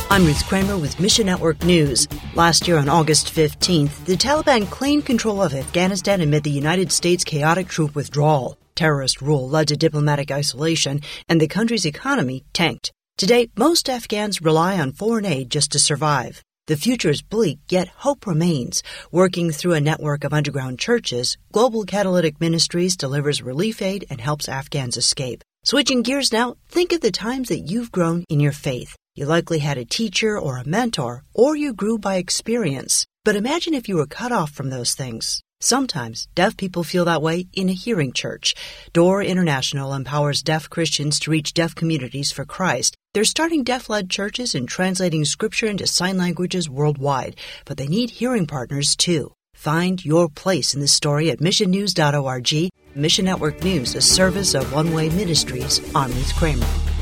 I'm Ruth Kramer with Mission Network News. Last year on August 15th, the Taliban claimed control of Afghanistan amid the United States' chaotic troop withdrawal. Terrorist rule led to diplomatic isolation, and the country's economy tanked. Today, most Afghans rely on foreign aid just to survive. The future is bleak, yet hope remains. Working through a network of underground churches, Global Catalytic Ministries delivers relief aid and helps Afghans escape. Switching gears now, think of the times that you've grown in your faith. You likely had a teacher or a mentor, or you grew by experience. But imagine if you were cut off from those things. Sometimes deaf people feel that way in a hearing church. Door International empowers deaf Christians to reach deaf communities for Christ. They're starting deaf-led churches and translating Scripture into sign languages worldwide, but they need hearing partners too. Find your place in this story at missionnews.org. Mission Network News, a service of One Way Ministries. I'm Ruth Kramer.